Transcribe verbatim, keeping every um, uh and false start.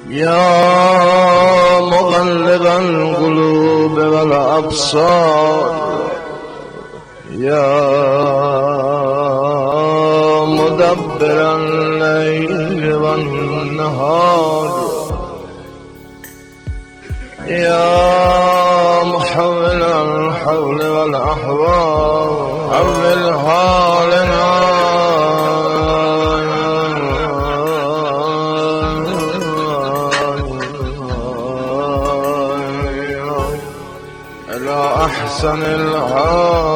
يا مقلب القلوب والأبصار يا مدبر الليل والنهار يا محول الحول والأحوال حول حالنا إلى أحسن الحال